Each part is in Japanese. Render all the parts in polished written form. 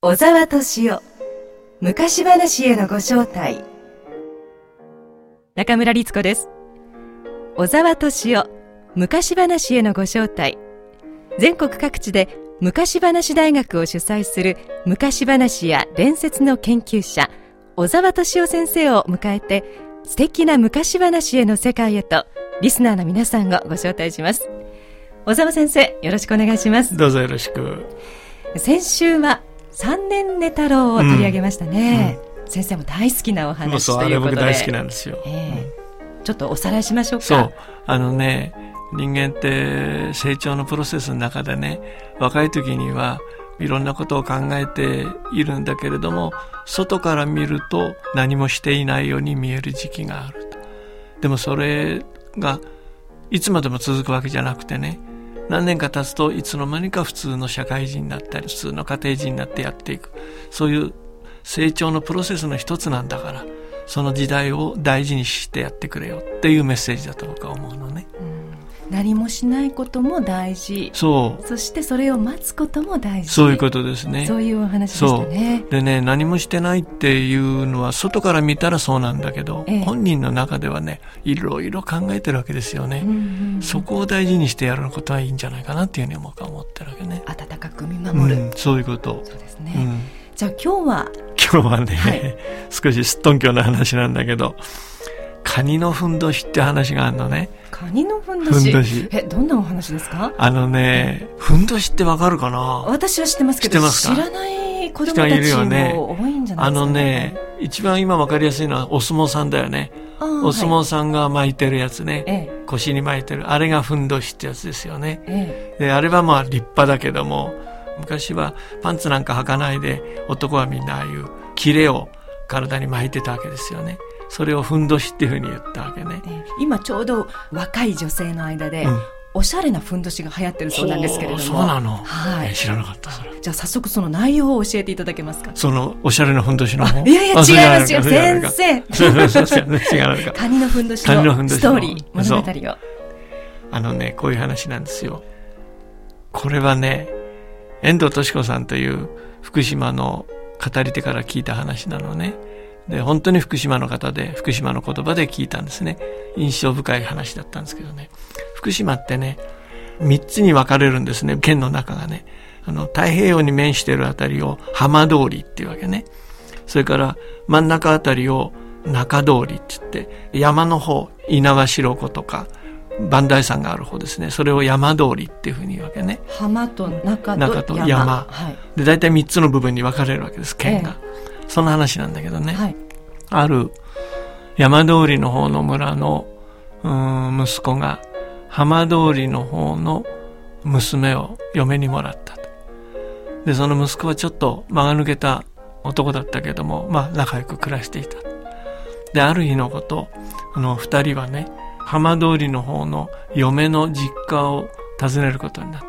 小沢敏夫昔話へのご招待。中村律子です。小沢敏夫昔話へのご招待。全国各地で昔話大学を主催する昔話や伝説の研究者小沢敏夫先生を迎えて、素敵な昔話への世界へとリスナーの皆さんをご招待します。小沢先生、よろしくお願いします。 どうぞよろしく。 先週は三年寝太郎を取り上げましたね、先生も大好きなお話ということで。 あれ僕大好きなんですよ、 ちょっとおさらいしましょうか。 そう、人間って成長のプロセスの中でね、若い時にはいろんなことを考えているんだけれども、外から見ると何もしていないように見える時期があると。でもそれがいつまでも続くわけじゃなくてね、何年か経つといつの間にか普通の社会人になったり普通の家庭人になってやっていく、そういう成長のプロセスの一つなんだから、その時代を大事にしてやってくれよっていうメッセージだと僕は思うのね。 何もしないことも大事、 そしてそれを待つことも大事、 そういうことですね。 そういうお話でしたね。 でね、何もしてないっていうのは外から見たらそうなんだけど、本人の中ではね、いろいろ考えてるわけですよね、そこを大事にしてやることはいいんじゃないかなっていうふうに僕は思ってるわけね。 温かく見守る、 そういうこと。 そうですね、じゃあ今日はね、少しすっとんきょうな話なんだけど、カニのふんどしって話があるのね。 カニのふんどし、どんなお話ですか？ ふんどしってわかるかな？ 私は知ってますけど、知らない子供たちも多いんじゃないですかね。 一番今わかりやすいのはお相撲さんだよね。お相撲さんが巻いてるやつね、腰に巻いてる、あれがふんどしってやつですよね、であれはまあ立派だけども、昔はパンツなんか履かないで男はみんなああいう切れを体に巻いてたわけですよね。それをふんどしっていうふうに言ったわけね、 今ちょうど若い女性の間で、おしゃれなふんどしが流行ってるそうなんですけれども。 そうなの、知らなかった。それじゃあ早速その内容を教えていただけますか？ そのおしゃれなふんどしの方。 いやいや違いますよ先生。 違うカニのふんどしのストーリー、物語を。 こういう話なんですよ。これはね、遠藤敏子さんという福島の語り手から聞いた話なのね。で本当に福島の方で、福島の言葉で聞いたんですね。印象深い話だったんですけどね、福島ってね、3つに分かれるんですね、県の中がね。太平洋に面しているあたりを浜通りっていうわけね。それから真ん中あたりを中通りって言って、山の方、猪苗代湖とか磐梯山がある方ですね、それを山通りっていうふうに言うわけね。 浜と中と山、で大体3つの部分に分かれるわけです、県が。その話なんだけどね、ある山通りの方の村の息子が浜通りの方の娘を嫁にもらったと。でその息子はちょっと間が抜けた男だったけども、仲良く暮らしていた。である日のこと、二人はね、浜通りの方の嫁の実家を訪ねることになった。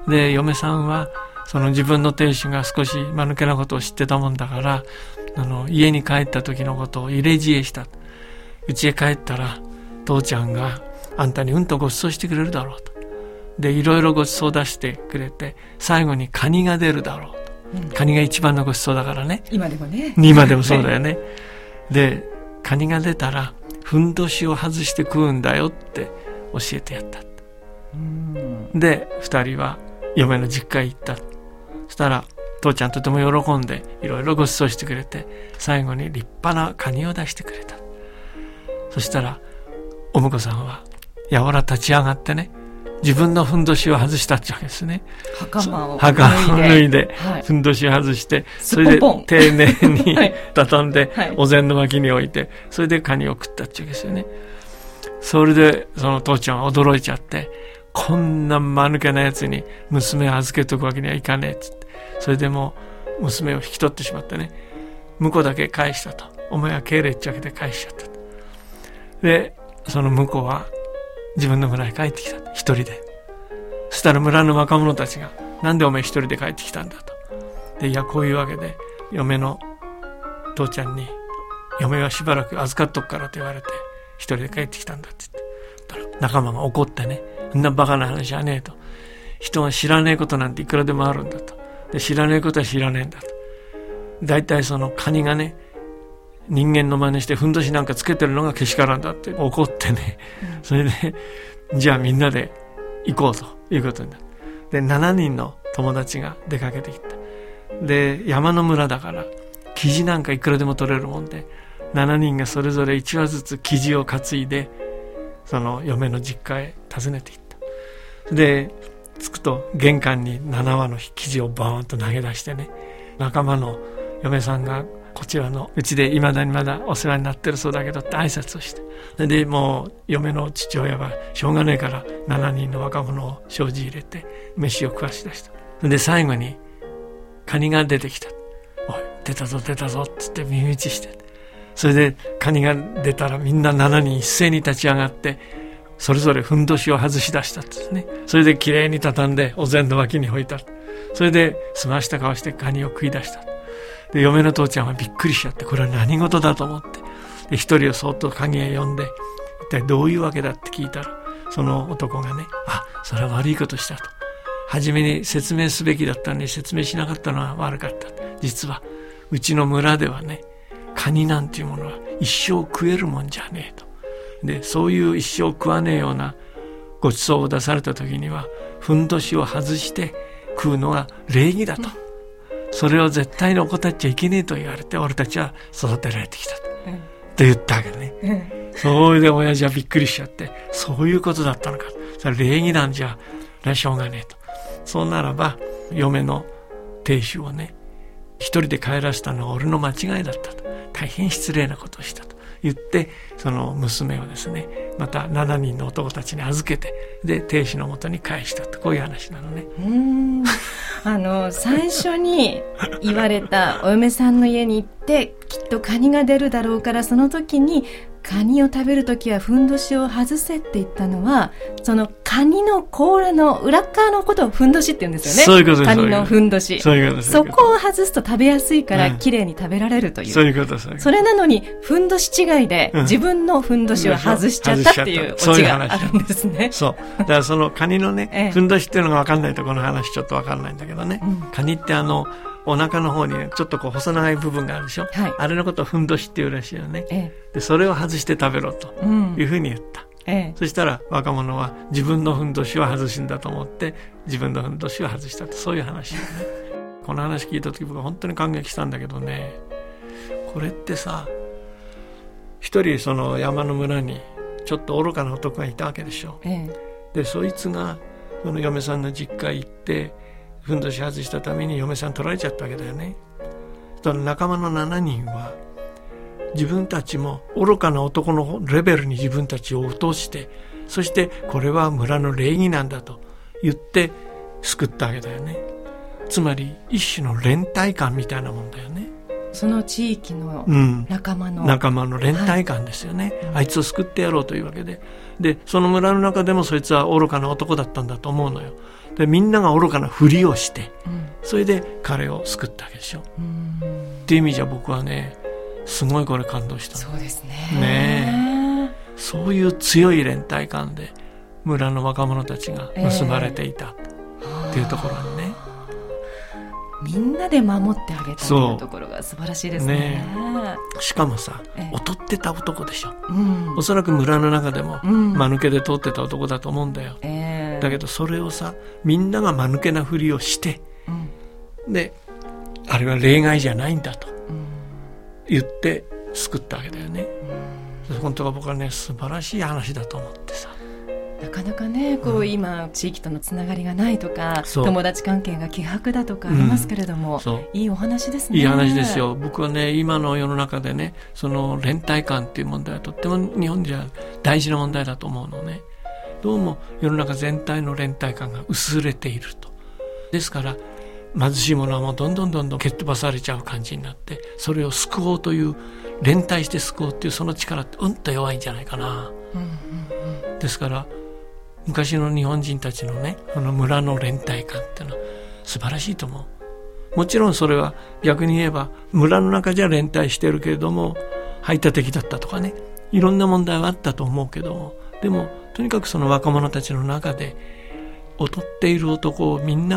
で嫁さんはその自分の亭主が少し間抜けなことを知ってたもんだから、家に帰った時のことを入れ知恵した。家へ帰ったら父ちゃんがあんたにうんとご馳走してくれるだろうと。でいろいろご馳走出してくれて、最後にカニが出るだろうと、カニが一番のご馳走だからね。 今でもね。 今でもそうだよねでカニが出たらふんどしを外して食うんだよって教えてやった。で二人は嫁の実家へ行った。そしたら父ちゃんとても喜んでいろいろご馳走してくれて、最後に立派なカニを出してくれた。そしたらお婿さんはやわら立ち上がってね、自分のふんどしを外したってわけですね。 袴を脱いで、ふんどしを外して、それで丁寧に畳んで、お膳の脇に置いて、それでカニを食ったってわけですよね。それでその父ちゃんは驚いちゃって、こんな間抜けなやつに娘を預けとくわけにはいかねえっつって、それでもう娘を引き取ってしまってね、婿だけ返したと。お前は帰れっちゃけで返しちゃったと。でその婿は自分の村へ帰ってきた、一人で。そしたら村の若者たちが、なんでお前一人で帰ってきたんだと。でいやこういうわけで、嫁の父ちゃんに嫁はしばらく預かっとくからと言われて一人で帰ってきたんだって言って、仲間が怒ってね、そんなバカな話じゃねえと、人が知らねえことなんていくらでもあるんだと。 で知らないことは知らないんだと。だいたいそのカニがね、人間の真似してふんどしなんかつけてるのがけしからんだって怒ってね、それでじゃあみんなで行こうということになる。で7人の友達が出かけてきた。で山の村だから生地なんかいくらでも取れるもんで、7人がそれぞれ1羽ずつ生地を担いでその嫁の実家へ訪ねていった。で着くと玄関に7羽の生地をバーンと投げ出してね、仲間の嫁さんがこちらのうちでいまだにまだお世話になってるそうだけどって挨拶をして、でもう嫁の父親はしょうがないから7人の若者を障子入れて飯を食わし出した。で最後にカニが出てきた。おい出たぞ出たぞっつって耳打ちして、それでカニが出たらみんな7人一斉に立ち上がってそれぞれふんどしを外し出したんですね。それできれいに畳んでお膳の脇に置いた。それで澄ました顔してカニを食い出した。で嫁の父ちゃんはびっくりしちゃって、これは何事だと思って、で一人をそっと鍵へ呼んで、一体どういうわけだって聞いたら、その男がね、それは悪いことしたと。初めに説明すべきだったのに説明しなかったのは悪かった。実はうちの村ではね、カニなんていうものは一生食えるもんじゃねえと。でそういう一生食わねえようなごちそうを出された時にはふんどしを外して食うのが礼儀だと。それを絶対に怠っちゃいけねえと言われて俺たちは育てられてきたと言ったわけね。それで親父はびっくりしちゃって、そういうことだったのか、それ礼儀なんじゃしょうがねえと。そうならば嫁の亭主をね一人で帰らせたのは俺の間違いだったと、大変失礼なことをしたと言って、その娘をですねまた7人の男たちに預けて、で亭主のもとに返したと、こういう話なのね。 最初に言われたお嫁さんの家に行ってきっとカニが出るだろうから、その時にカニを食べるときはふんどしを外せって言ったのは、そのカニの甲羅の裏側のことをふんどしって言うんですよね。 そういうことです。 カニのふんどし。 そういうことです。 そこを外すと食べやすいからきれいに食べられるという。 そういうことです。 それなのにふんどし違いで自分のふんどしを外しちゃったっていうオチがあるんですね。 そう。だからそのカニのね、ふんどしっていうのが分かんないとこの話ちょっと分かんないんだけどね。カニってお腹の方にちょっとこう細長い部分があるでしょ、はい、あれのことをふんどしっていうらしいよね、でそれを外して食べろというふうに言った、そしたら若者は自分のふんどしを外すんだと思って自分のふんどしを外したと、そういう話よね。この話聞いた時僕は本当に感激したんだけどね、これってさ、一人その山の村にちょっと愚かな男がいたわけでしょ、でそいつがその嫁さんの実家行ってふんどし外したために嫁さん取られちゃったわけだよね。その仲間の7人は自分たちも愚かな男のレベルに自分たちを落として、そしてこれは村の礼儀なんだと言って救ったわけだよね。つまり一種の連帯感みたいなもんだよね。 その地域の仲間の連帯感ですよね、あいつを救ってやろうというわけで、でその村の中でもそいつは愚かな男だったんだと思うのよ。でみんなが愚かなふりをして、それで彼を救ったわけでしょ、っていう意味じゃ僕はねすごいこれ感動したの。 そうですね。 ねえ、そういう強い連帯感で村の若者たちが結ばれていたっていうところにね、 みんなで守ってあげたというところが素晴らしいですね。 しかもさ、劣ってた男でしょ、おそらく村の中でも間抜けで通ってた男だと思うんだよ、だけどそれをさみんなが間抜けなふりをして、であれは例外じゃないんだと言って救ったわけだよね、本当は僕はね素晴らしい話だと思ってさ、 なかなかねこう、今地域とのつながりがないとか友達関係が希薄だとかありますけれども、いいお話ですね。 いい話ですよ。僕はね今の世の中でねその連帯感っていう問題はとっても日本じゃ大事な問題だと思うのね。どうも世の中全体の連帯感が薄れていると。ですから貧しい者はもうどんどん蹴っ飛ばされちゃう感じになって、それを救おうという連帯して救おうっていうその力ってと弱いんじゃないかな、ですから昔の日本人たちのねこの村の連帯感っていうのは素晴らしいと思う。もちろんそれは逆に言えば村の中じゃ連帯してるけれども排他的だったとかね、いろんな問題はあったと思うけども、でもとにかくその若者たちの中で劣っている男をみんなが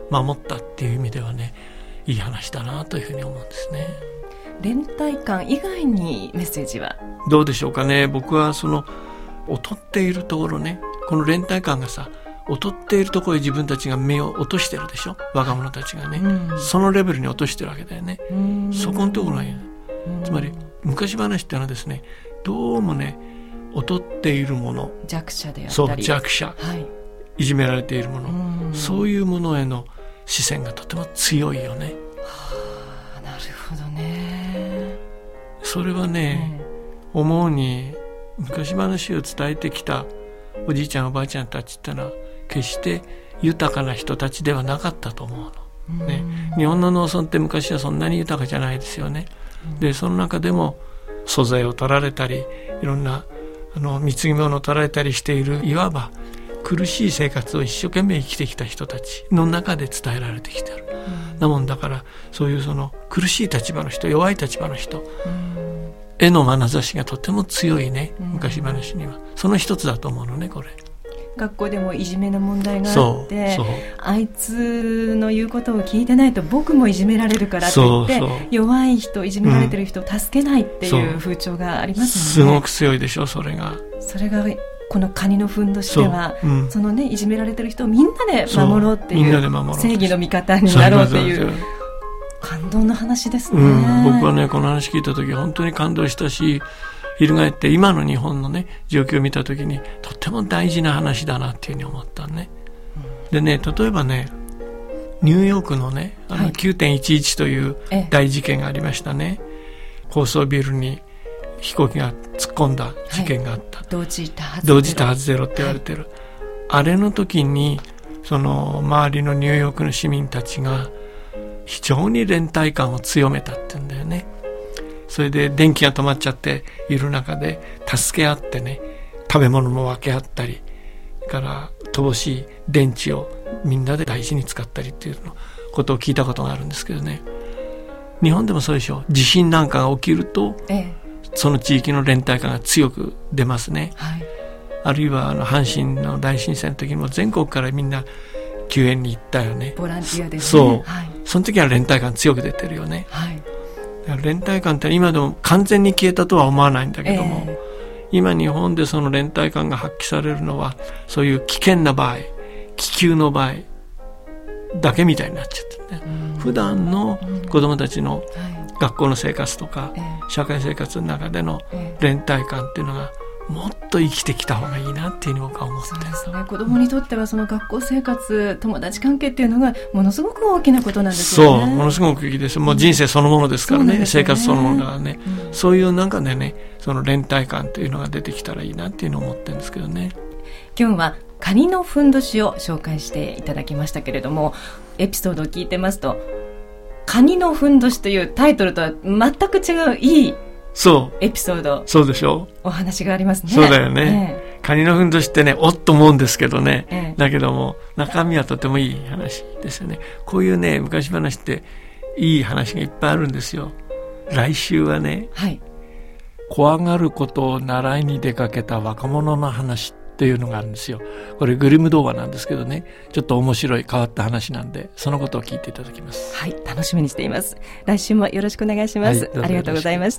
守ったっていう意味ではね、いい話だなというふうに思うんですね。 連帯感以外にメッセージはどうでしょうかね。僕はその劣っているところね、この連帯感がさ、劣っているところへ自分たちが目を落としてるでしょ、若者たちがね、そのレベルに落としてるわけだよね。そこのところがいい。つまり昔話っていうのはですね、どうもね、劣っているもの、 弱者であったり、 そう弱者、いじめられているもの、そういうものへの視線がとても強いよね。 なるほどね。 それはね、思うに昔話を伝えてきたおじいちゃんおばあちゃんたちってのは決して豊かな人たちではなかったと思うの、ね、日本の農村って昔はそんなに豊かじゃないですよね。でその中でも素材を取られたり、いろんな貢ぎ物を取られたりしている、いわば苦しい生活を一生懸命生きてきた人たちの中で伝えられてきている、なもんだから、そういうその苦しい立場の人、弱い立場の人への眼差しがとても強いね、昔話には。その一つだと思うのね、これ。 学校でもいじめの問題があって、あいつの言うことを聞いてないと僕もいじめられるからと言って、弱い人、いじめられてる人を助けないっていう風潮がありますよね。 すごく強いでしょ、それが。 それがこのカニの糞としては、そのね、いじめられてる人をみんなで守ろうっていう、正義の味方になろうっていう感動の話ですね。 僕はね、この話聞いた時本当に感動したし、翻って今の日本のね状況を見た時にとっても大事な話だなっていうふうに思ったね。でね、例えばね、ニューヨークのね、9.11 という大事件がありましたね。高層ビルに飛行機が突っ込んだ事件があった、 同時多発ゼロって言われてる、あれの時にその周りのニューヨークの市民たちが非常に連帯感を強めたって言うんだよね。それで電気が止まっちゃっている中で助け合ってね、食べ物も分け合ったりから乏しい電池をみんなで大事に使ったりっていうことを聞いたことがあるんですけどね。日本でもそうでしょ。地震なんかが起きると、その地域の連帯感が強く出ますね、あるいは阪神の大震災の時にも全国からみんな救援に行ったよね。 ボランティアですね。 そう、その時は連帯感強く出てるよね、連帯感って今でも完全に消えたとは思わないんだけども、今日本でその連帯感が発揮されるのはそういう危険な場合、危急の場合だけみたいになっちゃってね、普段の子どもたちの学校の生活とか、社会生活の中での連帯感っていうのがもっと生きてきた方がいいなっていうふうに僕は思ってる。 そうですね、子どもにとってはその学校生活、友達関係っていうのがものすごく大きなことなんですよね。 そう、ものすごく大きいです。もう人生そのものですからね、生活そのものだからね、そういう中でね、その連帯感というのが出てきたらいいなっていうのを思ってるんですけどね。 今日はカニのふんどしを紹介していただきましたけれども、エピソードを聞いてますと、カニのふんどしというタイトルとは全く違ういいエピソード、 そうでしょう、 お話がありますね。 そうだよね、カニのふんどしってね、おっと思うんですけどね、だけども中身はとてもいい話ですよね。こういうね、昔話っていい話がいっぱいあるんですよ。来週はね、怖がることを習いに出かけた若者の話っていうのがあるんですよ。これグリム童話なんですけどね、ちょっと面白い変わった話なんで、そのことを聞いていただきます。 はい、楽しみにしています。来週もよろしくお願いします。ありがとうございました。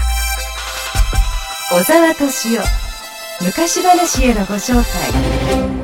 小沢敏夫、昔話へのご招待。